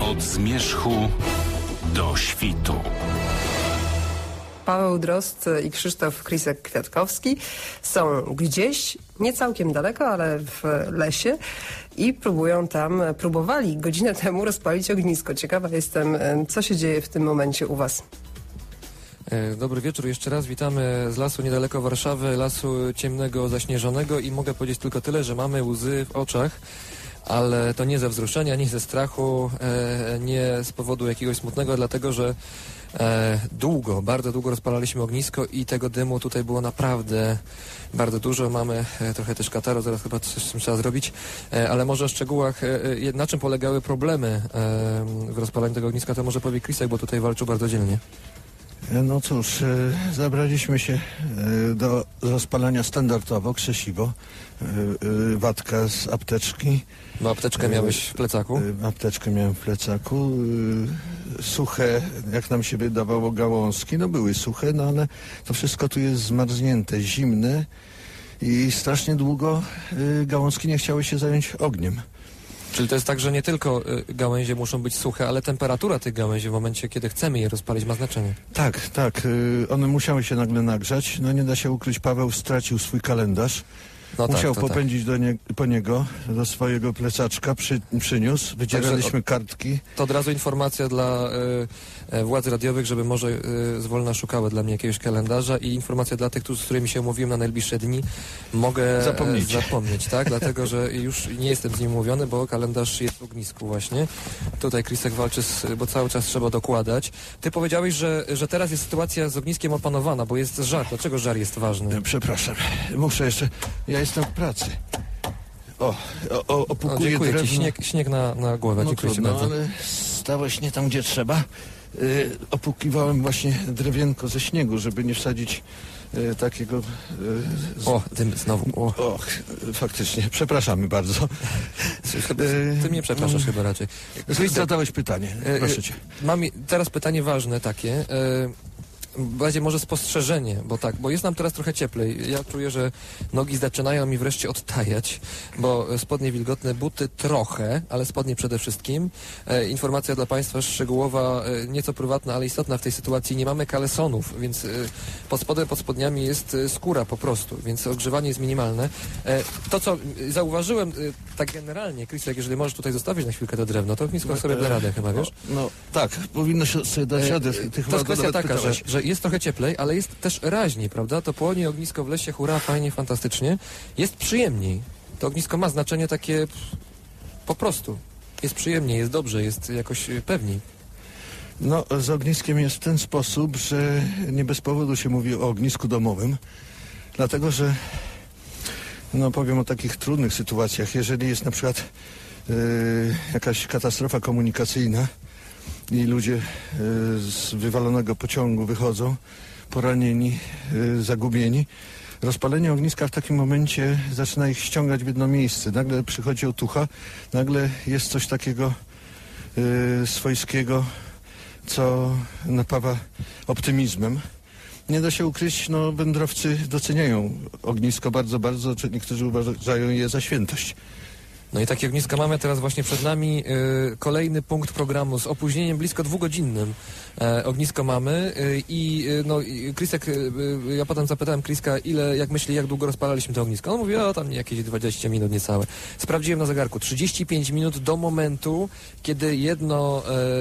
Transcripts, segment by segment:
Od zmierzchu do świtu. Paweł Drozd i Krzysztof Krisek-Kwiatkowski są gdzieś, nie całkiem daleko, ale w lesie i próbowali godzinę temu rozpalić ognisko. Ciekawa jestem, co się dzieje w tym momencie u was. Dobry wieczór, jeszcze raz witamy z lasu niedaleko Warszawy, lasu ciemnego, zaśnieżonego i mogę powiedzieć tylko tyle, że mamy łzy w oczach, ale to nie ze wzruszenia, nie ze strachu, nie z powodu jakiegoś smutnego, dlatego że bardzo długo rozpalaliśmy ognisko i tego dymu tutaj było naprawdę bardzo dużo. Mamy trochę też kataru, zaraz chyba coś z tym trzeba zrobić, ale może o szczegółach, na czym polegały problemy w rozpalaniu tego ogniska, to może powie Krisek, bo tutaj walczył bardzo dzielnie. No cóż, zabraliśmy się do rozpalania standardowo, krzesiwo, watka z apteczki. Bo apteczkę miałeś w plecaku? Apteczkę miałem w plecaku. Suche, jak nam się wydawało, gałązki, no były suche, no ale to wszystko tu jest zmarznięte, zimne i strasznie długo gałązki nie chciały się zająć ogniem. Czyli to jest tak, że nie tylko gałęzie muszą być suche, ale temperatura tych gałęzi w momencie, kiedy chcemy je rozpalić, ma znaczenie. Tak. One musiały się nagle nagrzać. No nie da się ukryć, Paweł stracił swój kalendarz. No musiał tak, popędzić po niego, do swojego plecaczka, przyniósł, wydzieraliśmy kartki. To od razu informacja dla władz radiowych, żeby może zwolna szukały dla mnie jakiegoś kalendarza i informacja dla tych, z którymi się umówiłem na najbliższe dni. Mogę zapomnieć, tak? Dlatego, że już nie jestem z nim umówiony, bo kalendarz jest w ognisku właśnie. Tutaj Krisek walczy, bo cały czas trzeba dokładać. Ty powiedziałeś, że teraz jest sytuacja z ogniskiem opanowana, bo jest żar. Dlaczego żar jest ważny? Przepraszam, muszę jeszcze... Ja jestem w pracy. Opukuję dziękuję drewno. Ci. Śnieg na głowę. No Dziękuję trudno, Ci bardzo. ale stałeś nie tam, gdzie trzeba. Opukiwałem właśnie drewienko ze śniegu, żeby nie wsadzić takiego... Dym znowu. Faktycznie. Przepraszamy bardzo. Ty mnie przepraszasz chyba raczej. Zadałeś pytanie. Proszę Cię. Mam teraz pytanie ważne takie. Bardziej może spostrzeżenie, bo jest nam teraz trochę cieplej. Ja czuję, że nogi zaczynają mi wreszcie odtajać, bo spodnie wilgotne, buty trochę, ale spodnie przede wszystkim. Informacja dla Państwa szczegółowa, nieco prywatna, ale istotna w tej sytuacji. Nie mamy kalesonów, więc pod spodniami jest skóra po prostu, więc ogrzewanie jest minimalne. To, co zauważyłem tak generalnie, Krisek, jeżeli możesz tutaj zostawić na chwilkę to drewno, to ognisko sobie da radę chyba, wiesz? No tak, powinno się sobie dać radę. To jest kwestia taka, że jest trochę cieplej, ale jest też raźniej, prawda? To płonie ognisko w lesie, hurra, fajnie, fantastycznie. Jest przyjemniej. To ognisko ma znaczenie takie po prostu. Jest przyjemniej, jest dobrze, jest jakoś pewniej. No, z ogniskiem jest w ten sposób, że nie bez powodu się mówi o ognisku domowym, dlatego że, powiem o takich trudnych sytuacjach. Jeżeli jest na przykład jakaś katastrofa komunikacyjna, i ludzie z wywalonego pociągu wychodzą, poranieni, zagubieni. Rozpalenie ogniska w takim momencie zaczyna ich ściągać w jedno miejsce. Nagle przychodzi otucha, nagle jest coś takiego swojskiego, co napawa optymizmem. Nie da się ukryć, wędrowcy doceniają ognisko bardzo, bardzo, czy niektórzy uważają je za świętość. No i takie ogniska mamy teraz właśnie przed nami. Kolejny punkt programu z opóźnieniem blisko 2-godzinnym. Ognisko mamy i Krisek, ja potem zapytałem Kriska, jak myśli, jak długo rozpalaliśmy to ognisko. On mówi, tam jakieś 20 minut niecałe. Sprawdziłem na zegarku, 35 minut do momentu, kiedy jedna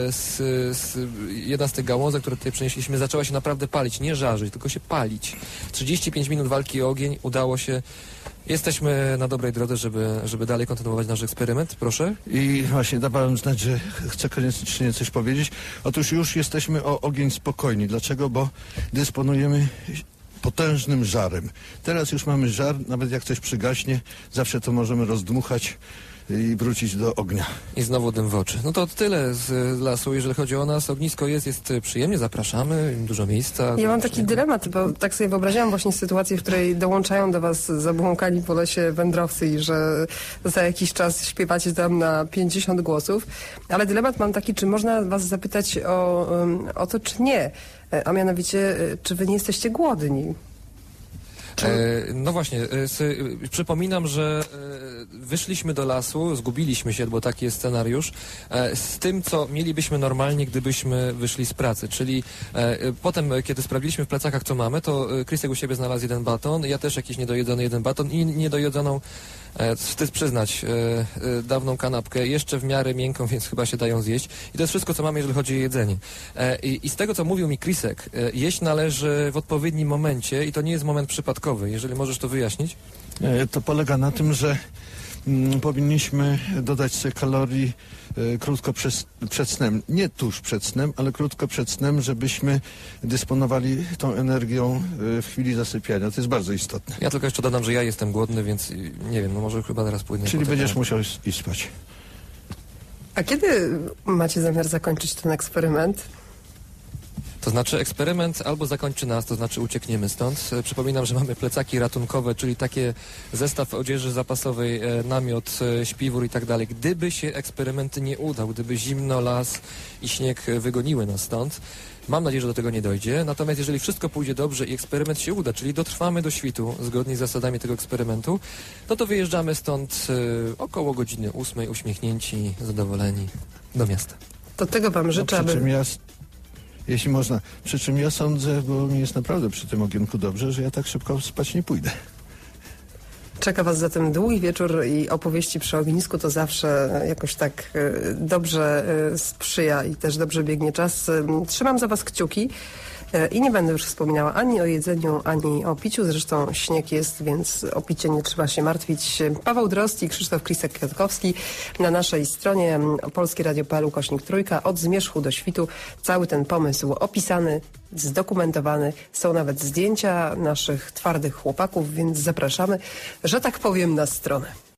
z tych gałązek, które tutaj przenieśliśmy, zaczęła się naprawdę palić, nie żarzyć, tylko się palić. 35 minut walki o ogień, udało się. Jesteśmy na dobrej drodze, żeby dalej kontynuować nasz eksperyment, proszę. I właśnie dawałem znać, że chcę koniecznie coś powiedzieć. Otóż już jesteśmy o ogień spokojni. Dlaczego? Bo dysponujemy potężnym żarem. Teraz już mamy żar, nawet jak coś przygaśnie, zawsze to możemy rozdmuchać i wrócić do ognia. I znowu dym w oczy. No to tyle z lasu, jeżeli chodzi o nas. Ognisko jest przyjemnie, zapraszamy, dużo miejsca. Ja mam taki dylemat, bo tak sobie wyobraziłam właśnie sytuację, w której dołączają do was zabłąkani po lesie wędrowcy i że za jakiś czas śpiewacie tam na 50 głosów. Ale dylemat mam taki, czy można was zapytać o to, czy nie. A mianowicie, czy wy nie jesteście głodni? No właśnie, przypominam, że wyszliśmy do lasu, zgubiliśmy się, bo taki jest scenariusz, z tym, co mielibyśmy normalnie, gdybyśmy wyszli z pracy. Czyli potem, kiedy sprawdziliśmy w plecakach, co mamy, to Krysek u siebie znalazł jeden baton, ja też jakiś niedojedzony jeden baton i niedojedzoną, wstyd przyznać, dawną kanapkę, jeszcze w miarę miękką, więc chyba się dają zjeść. I to jest wszystko, co mamy, jeżeli chodzi o jedzenie. I z tego, co mówił mi Krysek, jeść należy w odpowiednim momencie i to nie jest moment przypadkowy. Jeżeli możesz to wyjaśnić? To polega na tym, że powinniśmy dodać sobie kalorii krótko przed snem. Nie tuż przed snem, ale krótko przed snem, żebyśmy dysponowali tą energią w chwili zasypiania. To jest bardzo istotne. Ja tylko jeszcze dodam, że ja jestem głodny, więc nie wiem, no może chyba teraz pójdę. Czyli będziesz musiał iść spać. A kiedy macie zamiar zakończyć ten eksperyment? To znaczy eksperyment albo zakończy nas, to znaczy uciekniemy stąd. Przypominam, że mamy plecaki ratunkowe, czyli takie zestaw odzieży zapasowej, namiot, śpiwór i tak dalej. Gdyby się eksperyment nie udał, gdyby zimno, las i śnieg wygoniły nas stąd, mam nadzieję, że do tego nie dojdzie. Natomiast jeżeli wszystko pójdzie dobrze i eksperyment się uda, czyli dotrwamy do świtu zgodnie z zasadami tego eksperymentu, no to wyjeżdżamy stąd około godziny 8, uśmiechnięci, zadowoleni do miasta. To tego wam życzę, aby... Jeśli można. Przy czym ja sądzę, bo mi jest naprawdę przy tym ogienku dobrze, że ja tak szybko spać nie pójdę. Czeka was zatem długi wieczór i opowieści przy ognisku to zawsze jakoś tak dobrze sprzyja i też dobrze biegnie czas. Trzymam za was kciuki i nie będę już wspominała ani o jedzeniu, ani o piciu. Zresztą śnieg jest, więc o picie nie trzeba się martwić. Paweł Drozd i Krzysztof Krysek-Kwiatkowski na naszej stronie polskieradio.pl/3. Od zmierzchu do świtu. Cały ten pomysł opisany, zdokumentowany. Są nawet zdjęcia naszych twardych chłopaków, więc zapraszamy, że tak powiem, na stronę.